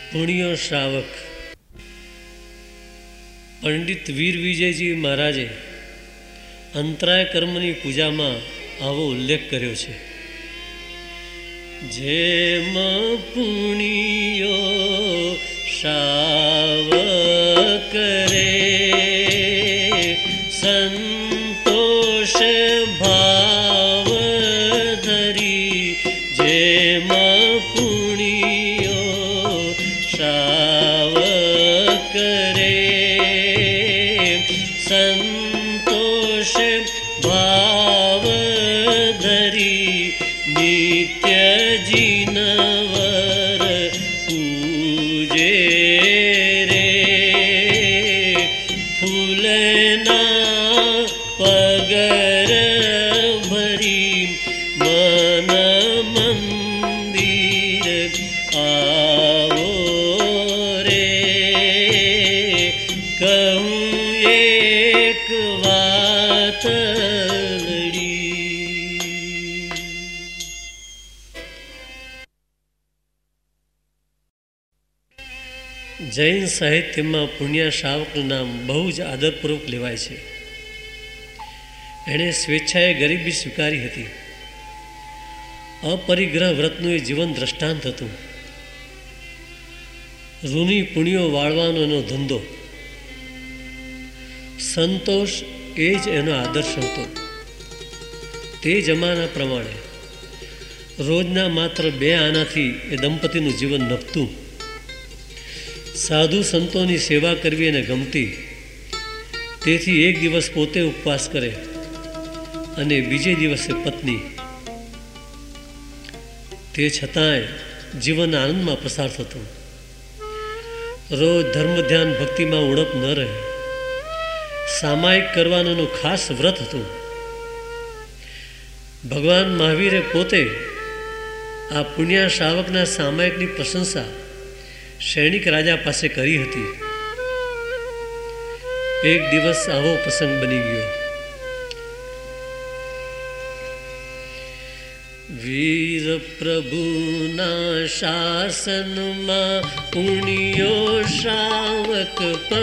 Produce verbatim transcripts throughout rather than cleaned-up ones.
પુણ્યો શ્રાવક પંડિત વીર વિજયજી મહારાજે અંતરાય કર્મની પૂજામાં આવો ઉલ્લેખ કર્યો છે. જેમ પુણ્યો શ્રાવક રે સંતોષ ભાવ ધરી, જેમ પુણ્યો શ્રાવક રે સંતોષ ભાવ ધરી, નિત્ય જીનવર પૂજે રે. ફૂલના પગર ભરી મન મંદિર આવો રે. કહું એક વાત જૈન સાહિત્યમાં પુણ્ય શ્રાવકનું નામ બહુ જ આદરપૂર્વક લેવાય છે. એણે સ્વેચ્છાએ ગરીબી સ્વીકારી હતી. અપરિગ્રહ વ્રતનું એ જીવન દ્રષ્ટાંત હતું. ઋણી પુણ્યો વાળવાનો એનો ધંધો, સંતોષ એ જ એનો આદર્શ હતો. તે જમાના પ્રમાણે રોજના માત્ર બે આનાથી એ દંપતીનું જીવન નભતું. સાધુ સંતોની સેવા કરવી એને ગમતી, તેથી એક દિવસ પોતે ઉપવાસ કરે અને બીજે દિવસે પત્ની. તે છતાંય જીવન આનંદમાં પસાર થતું. રોજ ધર્મ ધ્યાન ભક્તિમાં ઉણપ ન રહે. સામાયિક કરવાનું ખાસ વ્રત હતું. ભગવાન મહાવીરે પોતે આ પુણ્ય શ્રાવકના સામાયિકની પ્રશંસા સૈનિક રાજા પાસે કરી હતી. એક દિવસ આવો પ્રસંગ બની ગયો. વીર પ્રભુના શાસનમાં પુણ્યો શ્રાવક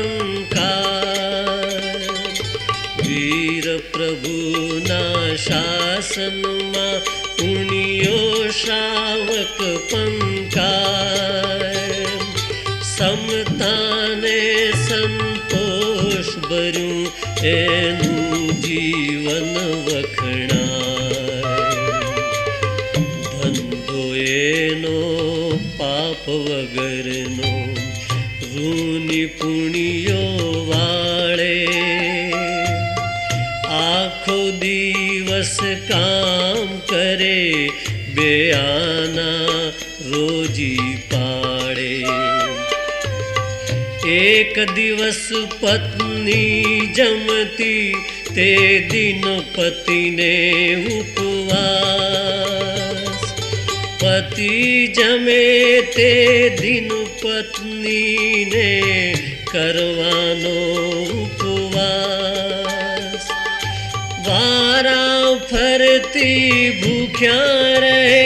પંકા. વીર પ્રભુના શાસનમાં પુણ્યો શ્રાવક પંકા. સમતાને સંતોષ ભર્યું એનું જીવન વખણાય. ધંધો એનો પાપ વગરનો, ઋની પુણ્યો વાળે. આખો દિવસ કામ કરે, બે આના રોજી પાડે. એક દિવસ પત્ની જમતી, તે દિન પતિને ઉપવાસ. પતિ જમે તે દિન પત્નીને કરવાનો ઉપવાસ. વારા ફરતી ભૂખ્યા રહે,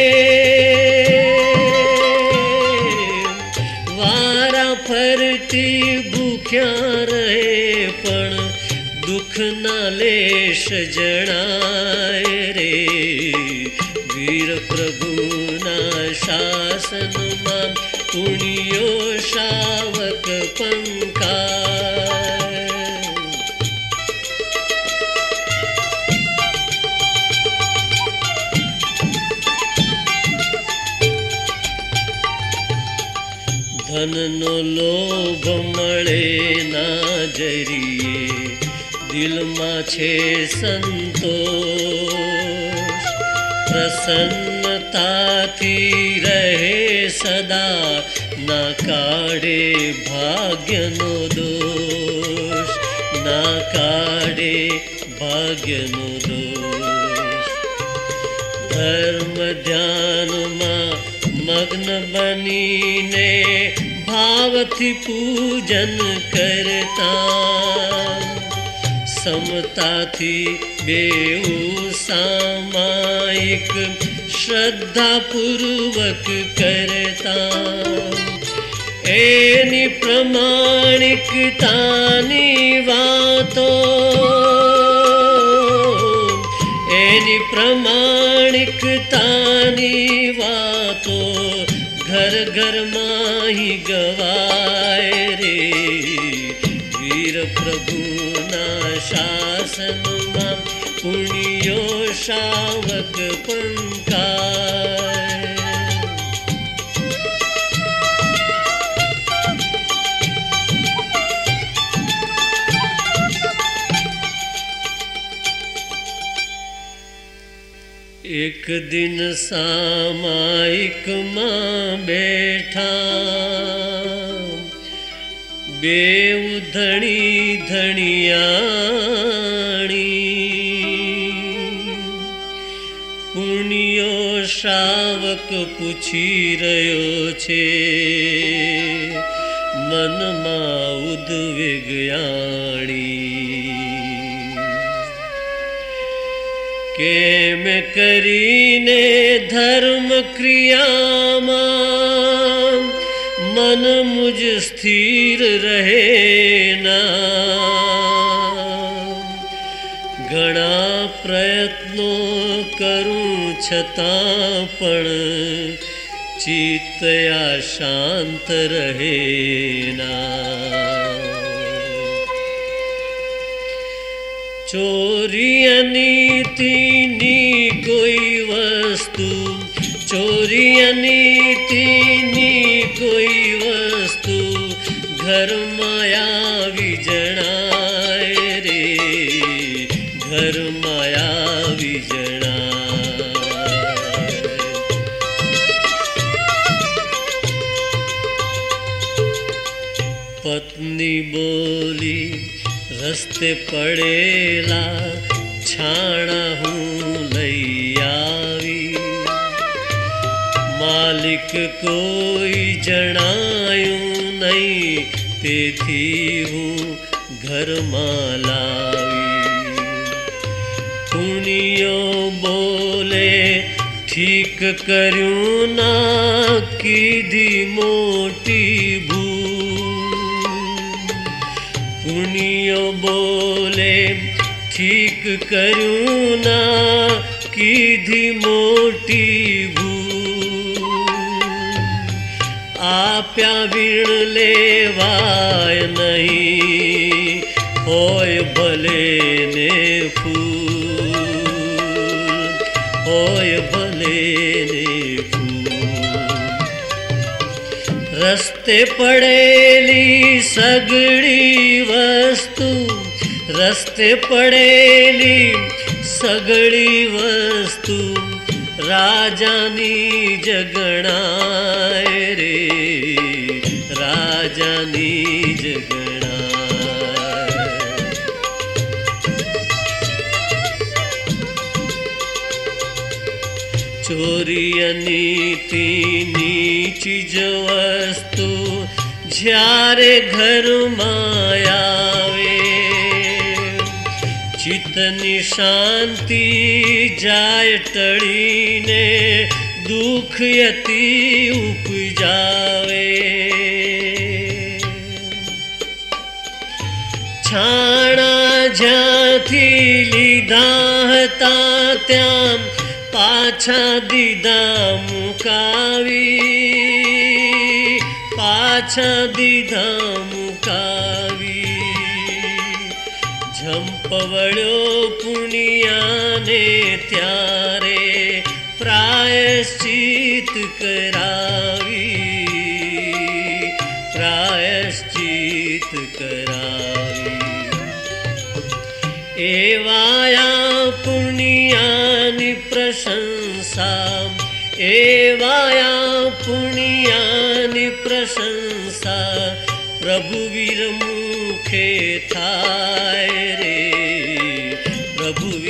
ફરતી ભૂખ્યા રહે, પણ દુઃખના લેશ જણાય રે. વીર પ્રભુના શાસનમાં પુણ્યો શ્રાવક પંકા. ધનનો લોભ મળે ના જરીએ, દિલમાં છે સંતોષ. પ્રસન્નતાથી રહે સદા, ના કાઢે ભાગ્યનો દોષ. ના કાઢે ભાગ્યનો દોષ. ધર્મ ધ્યાનમાં મગ્ન બનીને ભાવથી પૂજન કરતા. સમતાથી બેઉ સામાયિક શ્રદ્ધાપૂર્વક કરતા. એની પ્રમાણિકતાની વાતો, એની પ્રમાણિકતાની વાતો ઘર ઘરમાં હી ગવાય રે. વીર પ્રભુના શાસનમાં પુણ્યો શાવક પંકાય. એક દિન સામાયિકમાં બેઠા બેઉ ધણી ધણિયાણી, પુણ્યો શ્રાવક પૂછી રહ્યો છે મનમાં ઉદ્વેગયાણી. કેમ કરીને ધર્મ ક્રિયામાં મન મુજ સ્થિર રહે ના. ઘણા પ્રયત્નો કરું છતાં પણ ચિત્ત શાંત રહે ના. ચોરી અનીતિની કોઈ વસ્તુ, ચોરી અનીતિની કોઈ વસ્તુ ઘરમાં આવી જણાય રે. ઘરમાં આવી જણાય. પત્ની બોલી રસ્તે પડેલા છાણા હું લઈ આવી. માલિક કોઈ જણાયું નહીં તેથી હું ઘરમાં લાવી. પુણ્યો બોલે ઠીક કર્યું ના કીધી મોટી ભૂલ. પુણ્યો બોલે ઠીક કર્યું ના કીધી મોટી ભૂલ. આપ્યા વીણ લેવાય નહીં હોય ભલે ને ફૂલ, હોય ભલે ને ફૂલ. રસ્તે પડેલી સગળી વસ્તુ, રસ્તે પડેલી સગળી વસ્તુ રાજાની જગણાય રે. રાજાની જગણાય. ચોરી અનીતિની ચીજ વસ્તુ જ્યારે ઘરમાં આવે, ચિત્તની શાંતિ જાય ટળીને દુઃખ યતિ ઉપજાવે. છાણા જ્યાંથી લીધા હતા ત્યાં પાછા દીધા મુકાવી, પાછા દીધા મુકાવી. ઝંપવળ્યો પુણ્યાને ત્યારે પ્રાયશ્ચિત કરાવી, પ્રાયશ્ચિત કરાવી. એવાયા પુણ્યાની પ્રશંસા, એવાયા પુણ્યાની પ્રશંસા પ્રભુવીર મુખે થાય રે. પ્રભુવીર